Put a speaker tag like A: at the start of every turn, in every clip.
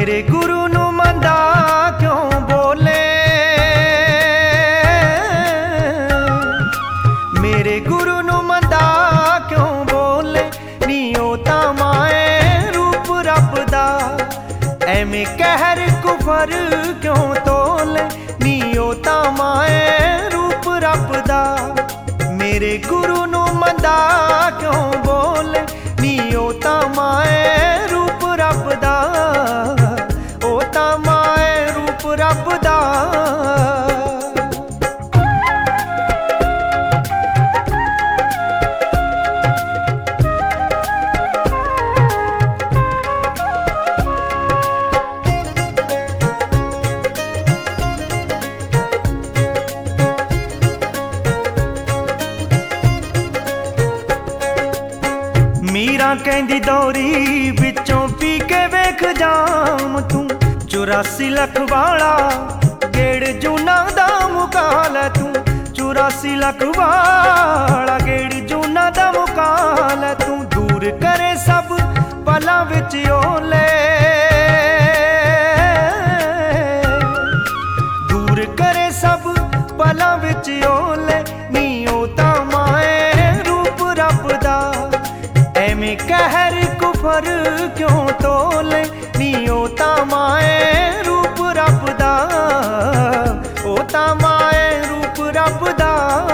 A: मेरे गुरु नू मंदा क्यों बोले, मेरे गुरु नू मंदा क्यों बोले, नी ओ तां माए रूप रब दा, एवें कहर कुफर क्यों तोले, नी ओ तां माए रूप रब दा। मेरे गुरु नू मंदा क्यों बोले, नी ओ तां माए रूप रब दा, ओ तां माए रूप रब दा। मीरा कहंदी दौरी विचों पी के वेख जाम तू, 84 लख वाला गेड़ जूना दा मुकाल तू, 84 लख वाला गेड़ जूना दा मुकाल तू। दूर करे सब पलां विच ओले, दूर करे सब पलां विच ओले, नी ओ तां माए रूप रब दा, एवें कहर कुफर क्यों तोले, नी ओ तां माए रूप रब दा, ओ तां माए रूप रब दा।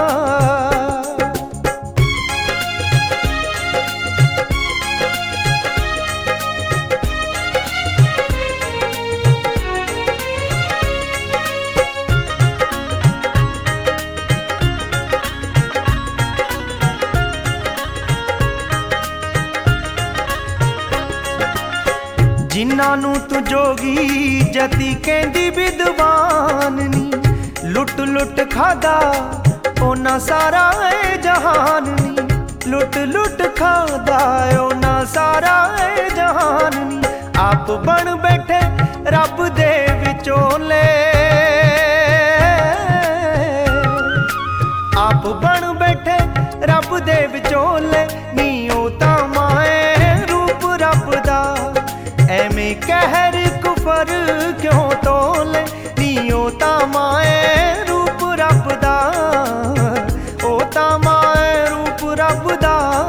A: जिन्ना नू तू जोगी जती कहंदी विद्वान नी, लुट लुट खादा ओना सारा ए जहान नी, लुट लुट खादा ओना सारा ए जहान नी। आप बन बैठे रब दे विचोले, आप बन बैठे रब दे विचोले, नी ओ तां माए रूप रब दा, एवें कहर कुफर क्यों तोले, नी ओ तां माए रूप रब दा, ओ तां माए रूप रब दा।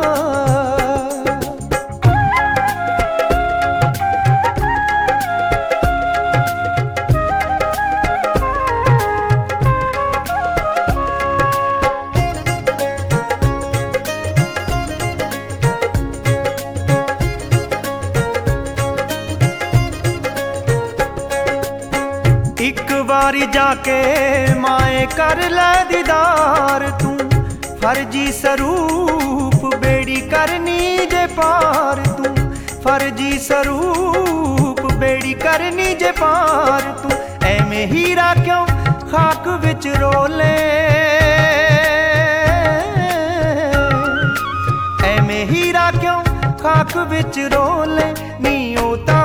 A: एक बारी जाके माए कर लै दीदार तू, फर्जी स्वरूप बेड़ी करनी जे पार तू, फर्जी स्वरूप बेड़ी करनी जे पार तू। एवें हीरा क्यों खाक विच रोले, एवें हीरा क्यों खाक विच रोले, नी ओ तां